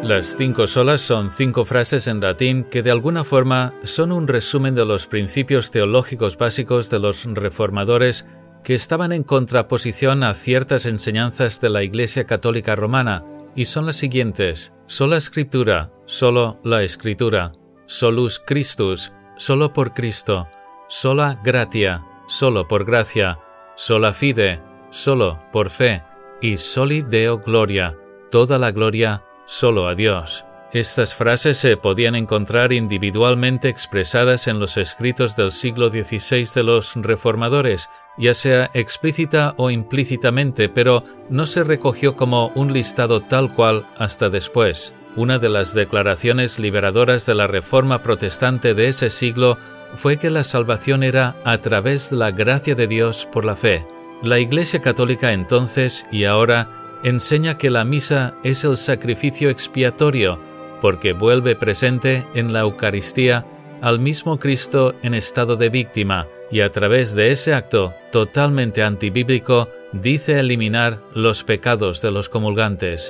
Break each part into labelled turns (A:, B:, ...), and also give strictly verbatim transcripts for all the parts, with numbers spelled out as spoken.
A: Las cinco solas son cinco frases en latín que de alguna forma son un resumen de los principios teológicos básicos de los reformadores que estaban en contraposición a ciertas enseñanzas de la Iglesia Católica Romana, y son las siguientes: sola Escritura, solo la Escritura; solus Christus, solo por Cristo; sola gratia, solo por gracia; sola fide, solo por fe; y soli Deo gloria, toda la gloria solo a Dios. Estas frases se podían encontrar individualmente expresadas en los escritos del siglo dieciséis de los reformadores, ya sea explícita o implícitamente, pero no se recogió como un listado tal cual hasta después. Una de las declaraciones liberadoras de la Reforma protestante de ese siglo fue que la salvación era a través de la gracia de Dios por la fe. La Iglesia Católica entonces y ahora enseña que la misa es el sacrificio expiatorio, porque vuelve presente en la Eucaristía al mismo Cristo en estado de víctima, y a través de ese acto totalmente antibíblico dice eliminar los pecados de los comulgantes.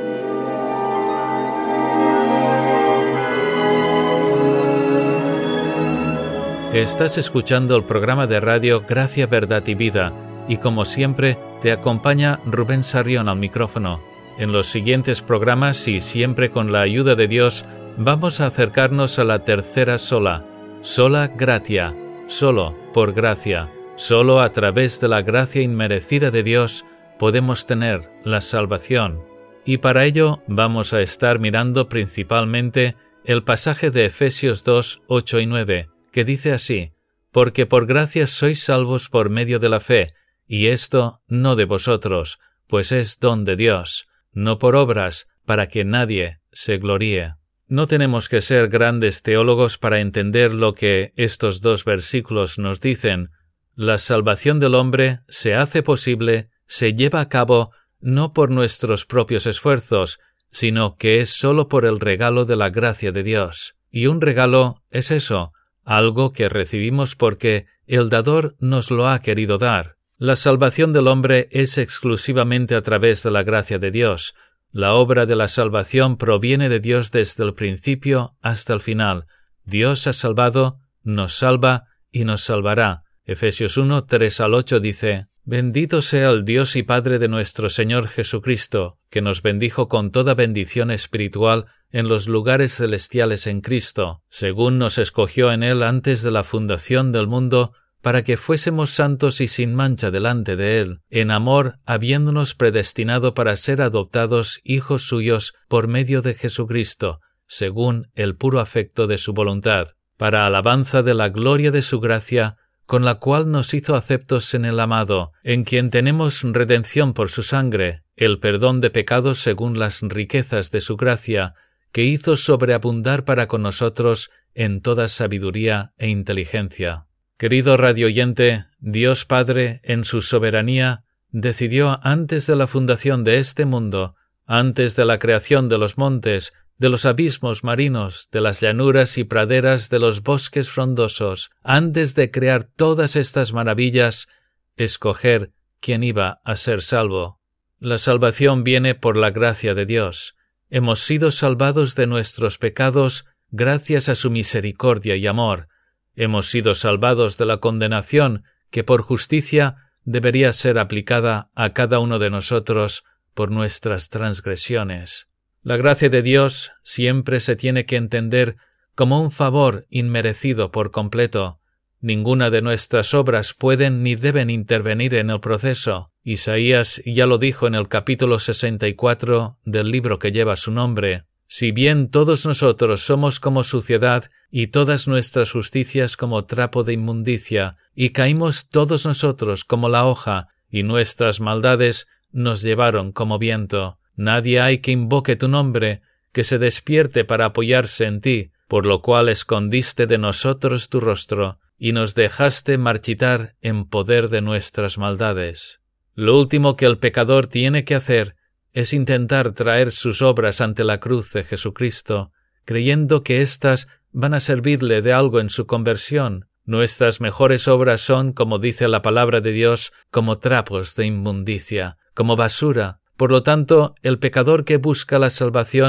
A: Estás escuchando el programa de radio Gracia, Verdad y Vida, y como siempre, te acompaña Rubén Sarrión al micrófono. En los siguientes programas, y siempre con la ayuda de Dios, vamos a acercarnos a la tercera sola, sola gratia, solo por gracia. Solo a través de la gracia inmerecida de Dios podemos tener la salvación. Y para ello vamos a estar mirando principalmente el pasaje de Efesios dos, ocho y nueve, que dice así: porque por gracia sois salvos por medio de la fe, y esto no de vosotros, pues es don de Dios, no por obras, para que nadie se gloríe. No tenemos que ser grandes teólogos para entender lo que estos dos versículos nos dicen. La salvación del hombre se hace posible, se lleva a cabo, no por nuestros propios esfuerzos, sino que es sólo por el regalo de la gracia de Dios. Y un regalo es eso, algo que recibimos porque el dador nos lo ha querido dar. La salvación del hombre es exclusivamente a través de la gracia de Dios. La obra de la salvación proviene de Dios desde el principio hasta el final. Dios ha salvado, nos salva y nos salvará. Efesios uno, tres al ocho dice: Bendito sea el Dios y Padre de nuestro Señor Jesucristo, que nos bendijo con toda bendición espiritual en los lugares celestiales en Cristo, según nos escogió en Él antes de la fundación del mundo, para que fuésemos santos y sin mancha delante de Él, en amor, habiéndonos predestinado para ser adoptados hijos suyos por medio de Jesucristo, según el puro afecto de su voluntad, para alabanza de la gloria de su gracia, con la cual nos hizo aceptos en el amado, en quien tenemos redención por su sangre, el perdón de pecados según las riquezas de su gracia, que hizo sobreabundar para con nosotros en toda sabiduría e inteligencia. Querido radioyente, Dios Padre, en su soberanía, decidió antes de la fundación de este mundo, antes de la creación de los montes, de los abismos marinos, de las llanuras y praderas, de los bosques frondosos, antes de crear todas estas maravillas, escoger quién iba a ser salvo. La salvación viene por la gracia de Dios. Hemos sido salvados de nuestros pecados gracias a su misericordia y amor. Hemos sido salvados de la condenación que por justicia debería ser aplicada a cada uno de nosotros por nuestras transgresiones. La gracia de Dios siempre se tiene que entender como un favor inmerecido por completo. Ninguna de nuestras obras pueden ni deben intervenir en el proceso. Isaías ya lo dijo en el capítulo sesenta y cuatro del libro que lleva su nombre: si bien todos nosotros somos como suciedad, y todas nuestras justicias como trapo de inmundicia, y caímos todos nosotros como la hoja, y nuestras maldades nos llevaron como viento. Nadie hay que invoque tu nombre, que se despierte para apoyarse en ti, por lo cual escondiste de nosotros tu rostro, y nos dejaste marchitar en poder de nuestras maldades. Lo último que el pecador tiene que hacer es intentar traer sus obras ante la cruz de Jesucristo, creyendo que éstas van a servirle de algo en su conversión. Nuestras mejores obras son, como dice la palabra de Dios, como trapos de inmundicia, como basura. Por lo tanto, el pecador que busca la salvación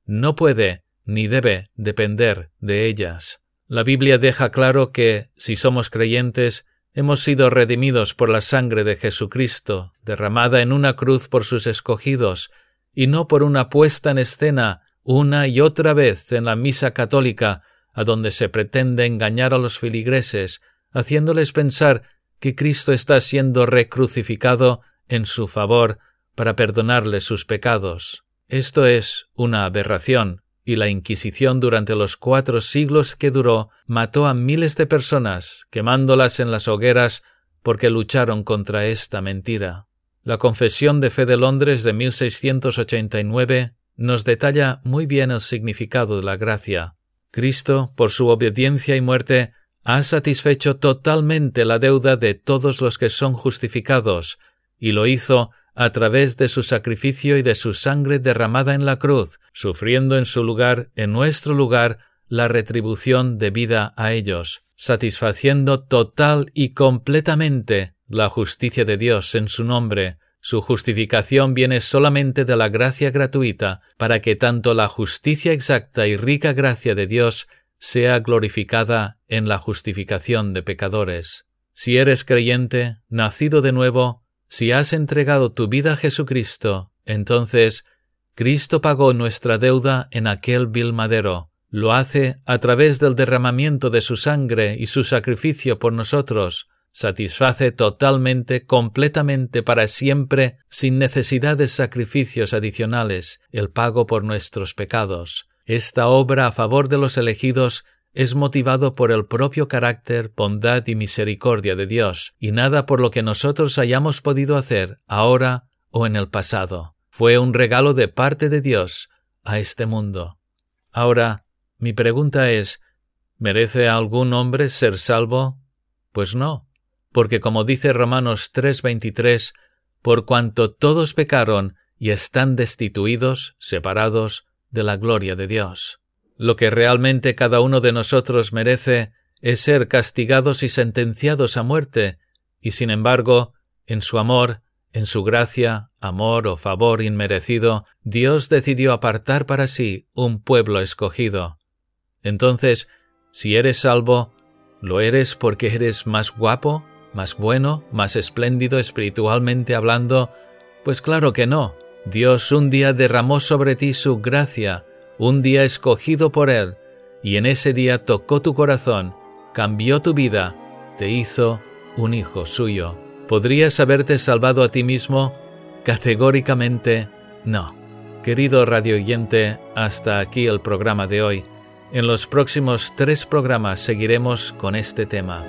A: no puede ni debe depender de ellas. La Biblia deja claro que, si somos creyentes, hemos sido redimidos por la sangre de Jesucristo, derramada en una cruz por sus escogidos, y no por una puesta en escena una y otra vez en la misa católica, a donde se pretende engañar a los feligreses, haciéndoles pensar que Cristo está siendo recrucificado en su favor para perdonarles sus pecados. Esto es una aberración, y la Inquisición durante los cuatro siglos que duró mató a miles de personas, quemándolas en las hogueras porque lucharon contra esta mentira. La Confesión de Fe de Londres de mil seiscientos ochenta y nueve nos detalla muy bien el significado de la gracia. Cristo, por su obediencia y muerte, ha satisfecho totalmente la deuda de todos los que son justificados, y lo hizo a través de su sacrificio y de su sangre derramada en la cruz, sufriendo en su lugar, en nuestro lugar, la retribución debida a ellos, satisfaciendo total y completamente la justicia de Dios en su nombre. Su justificación viene solamente de la gracia gratuita, para que tanto la justicia exacta y rica gracia de Dios sea glorificada en la justificación de pecadores. Si eres creyente, nacido de nuevo, si has entregado tu vida a Jesucristo, entonces Cristo pagó nuestra deuda en aquel vil madero. Lo hace a través del derramamiento de su sangre y su sacrificio por nosotros. Satisface totalmente, completamente, para siempre, sin necesidad de sacrificios adicionales, el pago por nuestros pecados. Esta obra a favor de los elegidos es motivado por el propio carácter, bondad y misericordia de Dios, y nada por lo que nosotros hayamos podido hacer ahora o en el pasado. Fue un regalo de parte de Dios a este mundo. Ahora, mi pregunta es, ¿merece algún hombre ser salvo? Pues no, porque como dice Romanos tres veintitrés, por cuanto todos pecaron y están destituidos, separados de la gloria de Dios. Lo que realmente cada uno de nosotros merece es ser castigados y sentenciados a muerte, y sin embargo, en su amor, en su gracia, amor o favor inmerecido, Dios decidió apartar para sí un pueblo escogido. Entonces, si eres salvo, ¿lo eres porque eres más guapo, más bueno, más espléndido espiritualmente hablando? Pues claro que no. Dios un día derramó sobre ti su gracia, un día escogido por Él, y en ese día tocó tu corazón, cambió tu vida, te hizo un hijo suyo. ¿Podrías haberte salvado a ti mismo? Categóricamente, no. Querido radioyente, hasta aquí el programa de hoy. En los próximos tres programas seguiremos con este tema.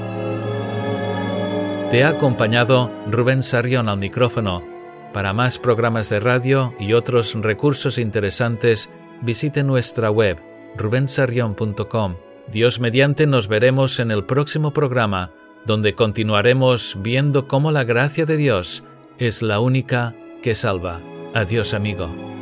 A: Te ha acompañado Rubén Sarrión al micrófono. Para más programas de radio y otros recursos interesantes, visite nuestra web, rubensarrión punto com. Dios mediante nos veremos en el próximo programa, donde continuaremos viendo cómo la gracia de Dios es la única que salva. Adiós, amigo.